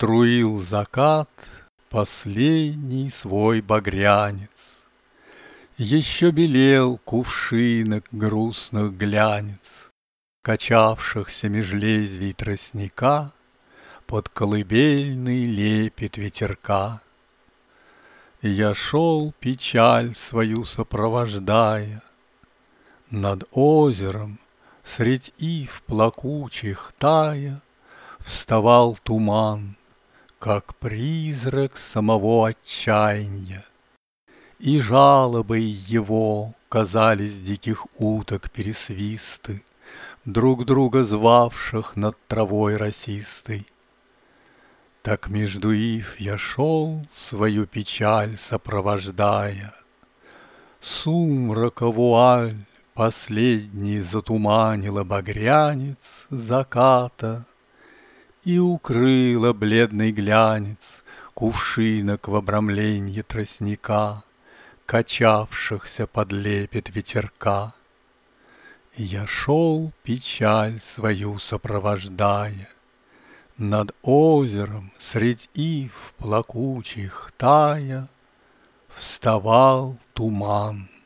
Струил закат последний свой багрянец. Еще белел кувшинок грустных глянец, качавшихся меж лезвий тростника под колыбельный лепет ветерка. И я шел, печаль свою сопровождая, над озером, средь ив плакучих тая, вставал туман, как призрак самого отчаяния, и жалобой его казались диких уток пересвисты, друг друга звавших над травой росистой. Так между ив я шел, свою печаль сопровождая. Сумрака вуаль последний затуманила багрянец заката и укрыла бледный глянец кувшинок в обрамленье тростника, качавшихся под лепет ветерка. И я шел, печаль свою сопровождая, над озером, средь ив плакучих тая, вставал туман.